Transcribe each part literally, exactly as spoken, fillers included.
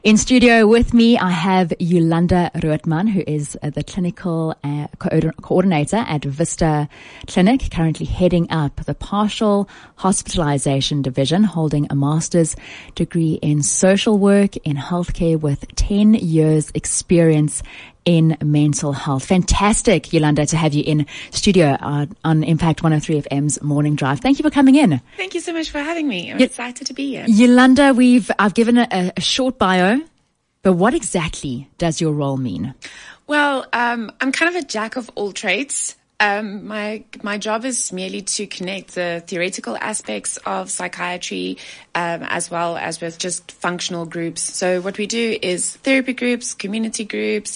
In studio with me, I have Yolanda Roodman, who is uh, the clinical uh, co- coordinator at Vista Clinic, currently heading up the partial hospitalization division, holding a master's degree in social work in healthcare with ten years experience in mental health. Fantastic, Yolanda, to have you in studio uh, on Impact one oh three F M's Morning Drive. Thank you for coming in. Thank you so much for having me. I'm y- excited to be here. Yolanda, we've I've given a, a short bio, but what exactly does your role mean? Well, um, I'm kind of a jack of all trades. Um, my my job is merely to connect the theoretical aspects of psychiatry, um, as well as with just functional groups. So what we do is therapy groups, community groups,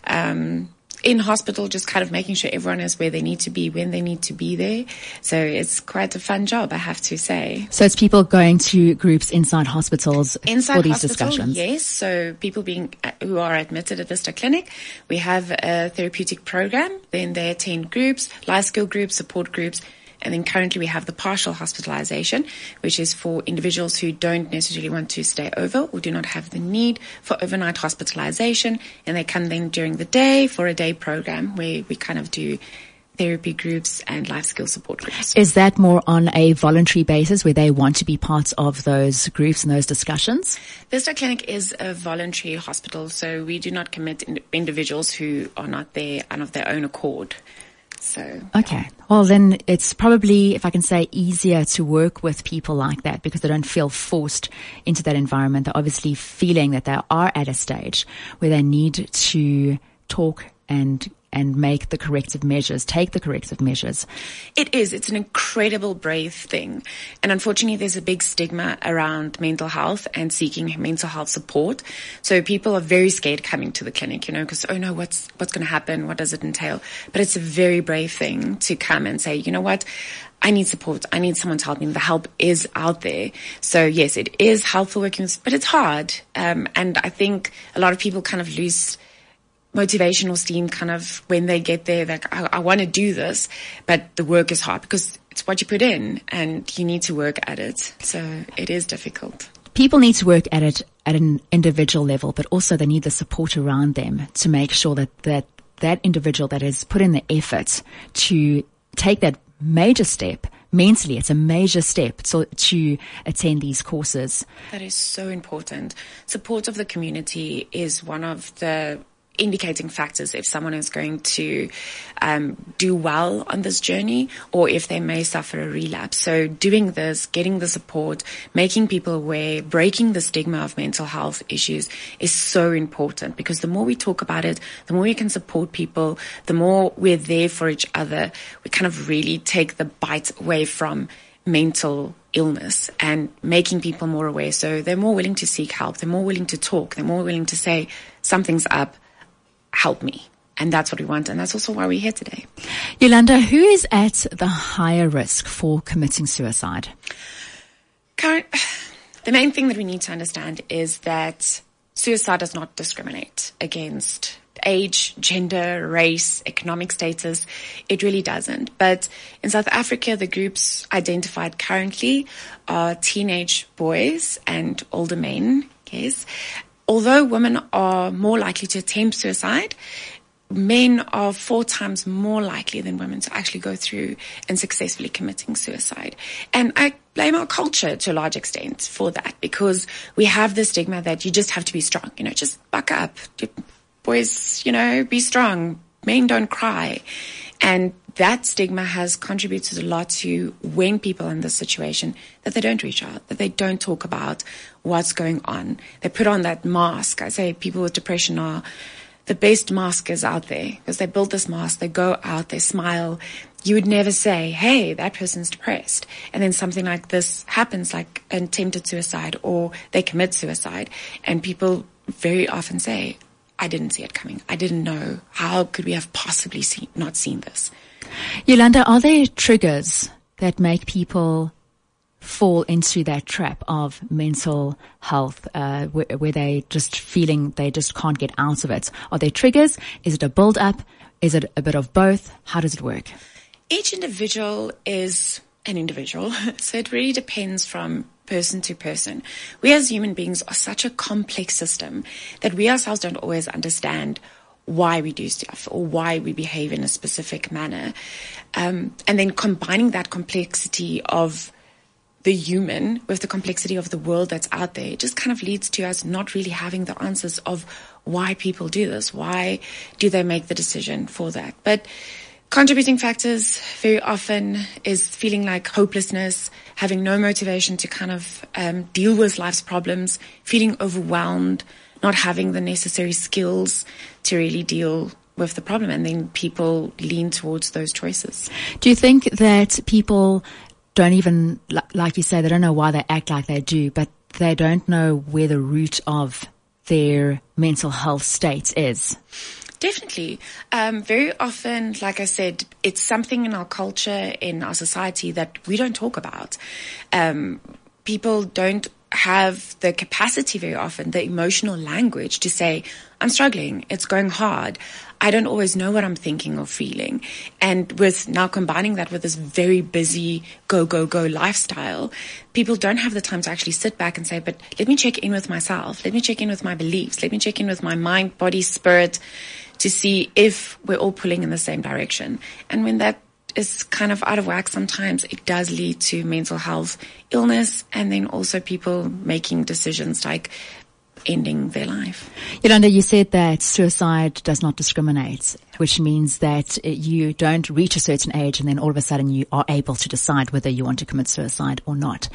um, in hospital, just kind of making sure everyone is where they need to be when they need to be there. So it's quite a fun job, I have to say. So it's people going to groups inside hospitals inside for these hospital, discussions? Yes. So people being who are admitted at Vista Clinic, we have a therapeutic program. Then they attend groups, life skill groups, support groups. And then currently we have the partial hospitalization, which is for individuals who don't necessarily want to stay over or do not have the need for overnight hospitalization. And they come then during the day for a day program where we kind of do therapy groups and life skill support groups. Is that more on a voluntary basis where they want to be part of those groups and those discussions? Vista Clinic is a voluntary hospital, so we do not commit in- individuals who are not there and of their own accord. So, okay. Well, then it's probably, if I can say, easier to work with people like that because they don't feel forced into that environment. They're obviously feeling that they are at a stage where they need to talk and and make the corrective measures, take the corrective measures. It is. It's an incredible brave thing. And unfortunately, there's a big stigma around mental health and seeking mental health support. So people are very scared coming to the clinic, you know, because, oh no, what's, what's going to happen? What does it entail? But it's a very brave thing to come and say, you know what? I need support. I need someone to help me. The help is out there. So yes, it is helpful working with, but it's hard. Um, and I think a lot of people kind of lose motivational steam kind of when they get there, like, I, I want to do this, but the work is hard because it's what you put in and you need to work at it. So it is difficult. People need to work at it at an individual level, but also they need the support around them to make sure that that, that individual that has put in the effort to take that major step mentally, it's a major step to, to attend these courses. That is so important. Support of the community is one of the indicating factors if someone is going to um, do well on this journey or if they may suffer a relapse. So doing this, getting the support, making people aware, breaking the stigma of mental health issues is so important because the more we talk about it, the more we can support people, the more we're there for each other. We kind of really take the bite away from mental illness and making people more aware. So they're more willing to seek help. They're more willing to talk. They're more willing to say something's up. Help me. And that's what we want. And that's also why we're here today. Yolanda, who is at the higher risk for committing suicide? Current, the main thing that we need to understand is that suicide does not discriminate against age, gender, race, economic status. It really doesn't. But in South Africa, the groups identified currently are teenage boys and older men, yes. Although women are more likely to attempt suicide, men are four times more likely than women to actually go through and successfully committing suicide. And I blame our culture to a large extent for that because we have the stigma that you just have to be strong, you know, just buck up. Boys, you know, be strong. Men don't cry. And that stigma has contributed a lot to when people are in this situation that they don't reach out, that they don't talk about what's going on. They put on that mask. I say people with depression are the best maskers out there because they build this mask. They go out, they smile. You would never say, hey, that person's depressed. And then something like this happens, like an attempted suicide or they commit suicide. And people very often say, I didn't see it coming. I didn't know. How could we have possibly seen, not seen this? Yolanda, are there triggers that make people fall into that trap of mental health, uh, where, where they just feeling they just can't get out of it? Are there triggers? Is it a build up? Is it a bit of both? How does it work? Each individual is an individual. So it really depends from person to person. We as human beings are such a complex system that we ourselves don't always understand why we do stuff or why we behave in a specific manner. Um, and then combining that complexity of the human with the complexity of the world that's out there, it just kind of leads to us not really having the answers of why people do this. Why do they make the decision for that? But contributing factors very often is feeling like hopelessness, having no motivation to kind of um, deal with life's problems, feeling overwhelmed, not having the necessary skills to really deal with the problem. And then people lean towards those choices. Do you think that people don't even, like you say, they don't know why they act like they do, but they don't know where the root of their mental health state is? Definitely. Um, very often, like I said, it's something in our culture, in our society that we don't talk about. Um, people don't have the capacity very often, the emotional language to say, I'm struggling, it's going hard, I don't always know what I'm thinking or feeling. And with now combining that with this very busy go, go, go lifestyle, people don't have the time to actually sit back and say, but let me check in with myself, let me check in with my beliefs, let me check in with my mind, body, spirit, to see if we're all pulling in the same direction. And when that is kind of out of whack, sometimes it does lead to mental health illness, and then also people making decisions like ending their life. Yolanda, you said that suicide does not discriminate, which means that you don't reach a certain age and then all of a sudden you are able to decide whether you want to commit suicide or not.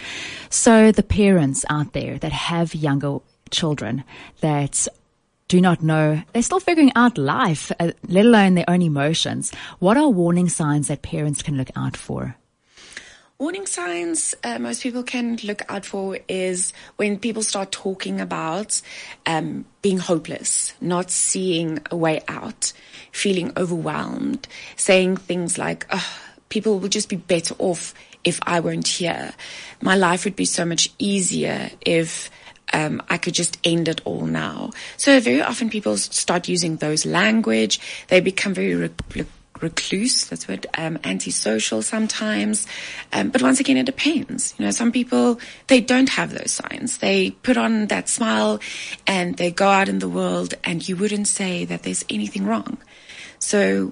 So the parents out there that have younger children that do not know, they're still figuring out life, uh, let alone their own emotions. What are warning signs that parents can look out for? Warning signs uh, most people can look out for is when people start talking about um, being hopeless, not seeing a way out, feeling overwhelmed, saying things like, oh, people will just be better off if I weren't here. My life would be so much easier if Um, I could just end it all now. So very often people start using those language. They become very rec- recluse. That's what, um, antisocial sometimes. Um, but once again, it depends. You know, some people, they don't have those signs. They put on that smile and they go out in the world and you wouldn't say that there's anything wrong. So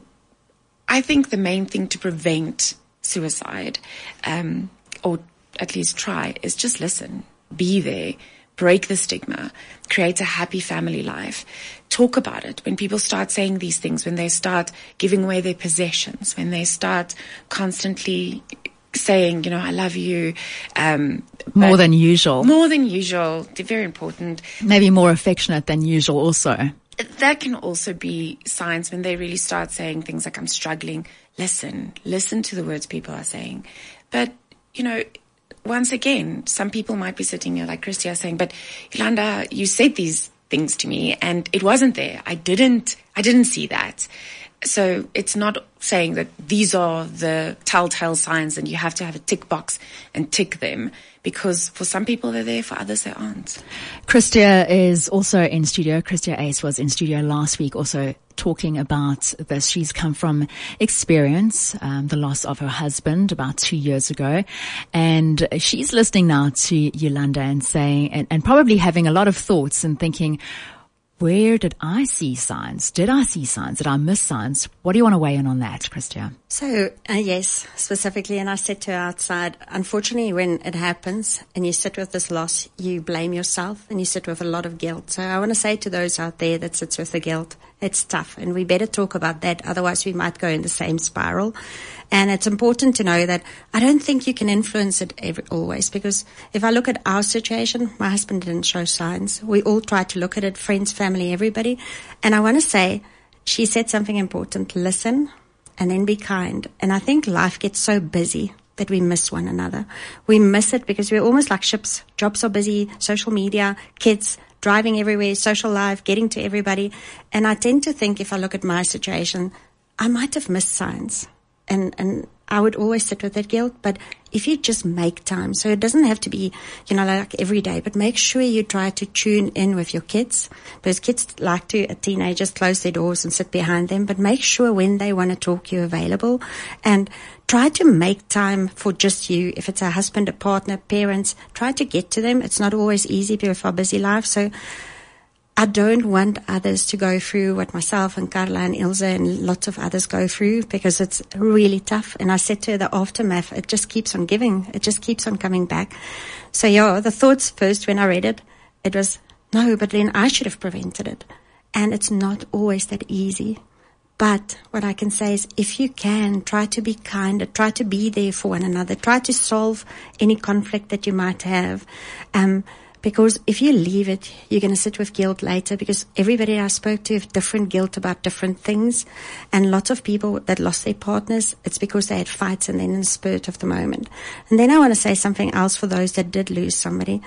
I think the main thing to prevent suicide, um, or at least try, is just listen, be there. Break the stigma, create a happy family life, talk about it. When people start saying these things, when they start giving away their possessions, when they start constantly saying, you know, I love you. Um, more than usual. More than usual. They're very important. Maybe more affectionate than usual also. That can also be signs when they really start saying things like, I'm struggling. Listen, listen to the words people are saying. But, you know, once again, some people might be sitting here like Christia saying, but Yolanda, you said these things to me and it wasn't there. I didn't, I didn't see that. So it's not saying that these are the telltale signs and you have to have a tick box and tick them, because for some people they're there, for others they aren't. Christia is also in studio. Christia Ace was in studio last week also talking about this. She's come from experience, um, the loss of her husband about two years ago. And she's listening now to Yolanda and saying, and, and probably having a lot of thoughts and thinking, where did I see signs? Did I see signs? Did I miss signs? What do you want to weigh in on that, Christia? So, uh, yes, specifically, and I said to her outside, unfortunately, when it happens and you sit with this loss, you blame yourself and you sit with a lot of guilt. So I want to say to those out there that sits with the guilt, it's tough and we better talk about that. Otherwise, we might go in the same spiral. And it's important to know that I don't think you can influence it every, always, because if I look at our situation, my husband didn't show signs. We all tried to look at it, friends, family, everybody. And I want to say, she said something important, listen and then be kind. And I think life gets so busy that we miss one another. We miss it because we're almost like ships. Jobs are busy, social media, kids, driving everywhere, social life, getting to everybody. And I tend to think, if I look at my situation, I might have missed signs. And, and I would always sit with that guilt. But if you just make time, so it doesn't have to be, you know, like every day, but make sure you try to tune in with your kids, because kids like to, uh, teenagers close their doors and sit behind them, but make sure when they want to talk, you're available, and try to make time for just you. If it's a husband, a partner, parents, try to get to them. It's not always easy with our busy life, so I don't want others to go through what myself and Carla and Ilse and lots of others go through, because it's really tough. And I said to her, the aftermath, it just keeps on giving. It just keeps on coming back. So yeah, the thoughts first when I read it, it was, no, but then I should have prevented it. And it's not always that easy. But what I can say is, if you can, try to be kinder, try to be there for one another, try to solve any conflict that you might have. Um, Because if you leave it, you're going to sit with guilt later, because everybody I spoke to have different guilt about different things. And lots of people that lost their partners, it's because they had fights and then in the spirit of the moment. And then I want to say something else for those that did lose somebody.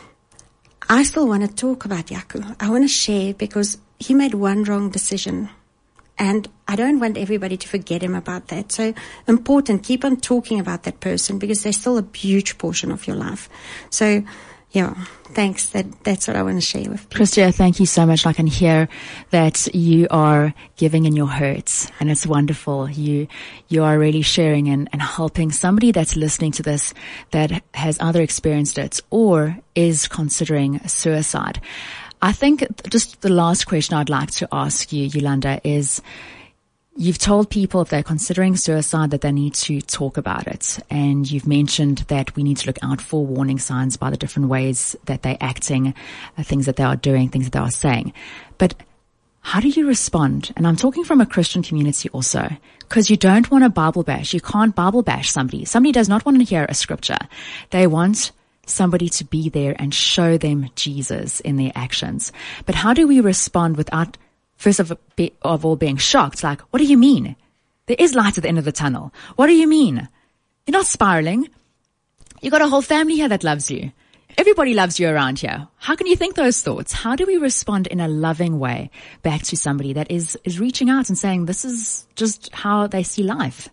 I still want to talk about Jaco. I want to share, because he made one wrong decision. And I don't want everybody to forget him about that. So important, keep on talking about that person, because they're still a huge portion of your life. So yeah, thanks. That that's what I want to share with people. Christia, thank you so much. I can hear that you are giving in your hurts, and it's wonderful. You you are really sharing and, and helping somebody that's listening to this that has either experienced it or is considering suicide. I think just the last question I'd like to ask you, Yolanda, is, you've told people if they're considering suicide that they need to talk about it. And you've mentioned that we need to look out for warning signs by the different ways that they're acting, uh, things that they are doing, things that they are saying. But how do you respond? And I'm talking from a Christian community also, because you don't want to Bible bash. You can't Bible bash somebody. Somebody does not want to hear a scripture. They want somebody to be there and show them Jesus in their actions. But how do we respond without First of, of all being shocked, like, what do you mean? There is light at the end of the tunnel. What do you mean? You're not spiraling. You got a whole family here that loves you. Everybody loves you around here. How can you think those thoughts? How do we respond in a loving way back to somebody that is, is reaching out and saying, this is just how they see life?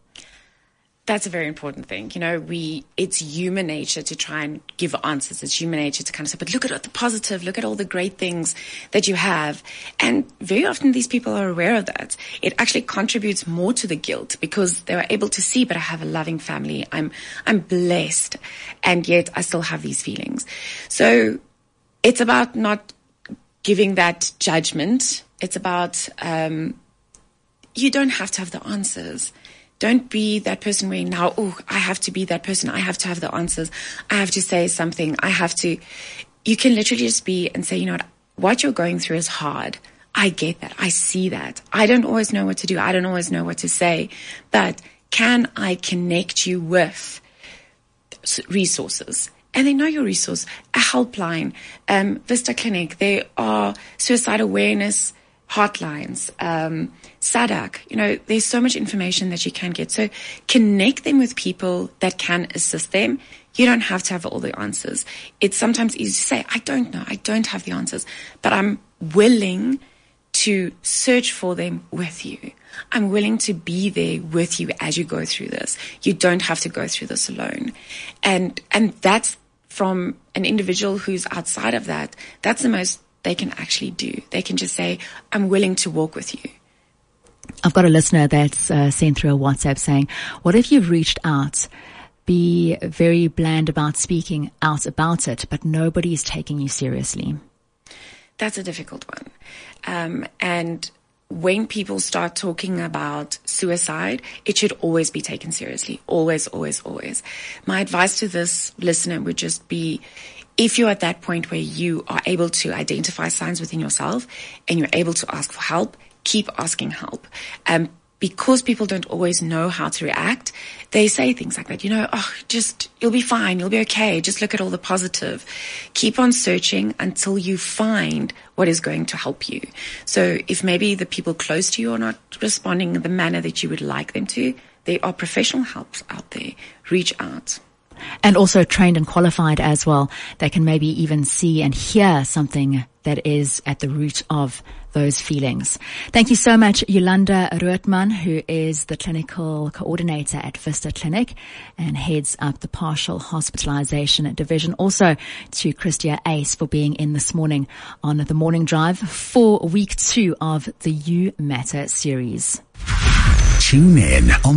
That's a very important thing. You know, we, it's human nature to try and give answers. It's human nature to kind of say, but look at the positive, look at all the great things that you have. And very often these people are aware of that. It actually contributes more to the guilt, because they were able to see, but I have a loving family. I'm, I'm blessed. And yet I still have these feelings. So it's about not giving that judgment. It's about, um, you don't have to have the answers. Don't be that person where now, oh, I have to be that person. I have to have the answers. I have to say something. I have to. You can literally just be and say, you know what, what you're going through is hard. I get that. I see that. I don't always know what to do. I don't always know what to say. But can I connect you with resources? And they know your resource, a helpline, um, Vista Clinic. There are suicide awareness hotlines, um, S A D A C, you know, there's so much information that you can get. So connect them with people that can assist them. You don't have to have all the answers. It's sometimes easy to say, I don't know, I don't have the answers, but I'm willing to search for them with you. I'm willing to be there with you as you go through this. You don't have to go through this alone. And, and that's from an individual who's outside of that. That's the most they can actually do. They can just say, I'm willing to walk with you. I've got a listener that's uh, sent through a WhatsApp saying, what if you've reached out, be very bland about speaking out about it, but nobody's taking you seriously? That's a difficult one. Um, and when people start talking about suicide, it should always be taken seriously. Always, always, always. My advice to this listener would just be, if you're at that point where you are able to identify signs within yourself and you're able to ask for help, keep asking help. Um, because people don't always know how to react, they say things like that, you know, oh, just, you'll be fine, you'll be okay, just look at all the positive. Keep on searching until you find what is going to help you. So if maybe the people close to you are not responding in the manner that you would like them to, there are professional helps out there. Reach out. And also trained and qualified as well. They can maybe even see and hear something that is at the root of those feelings. Thank you so much, Yolanda Roodman, who is the clinical coordinator at Vista Clinic and heads up the partial hospitalization division. Also to Christia Ace for being in this morning on the Morning Drive for week two of the You Matter series. Tune in on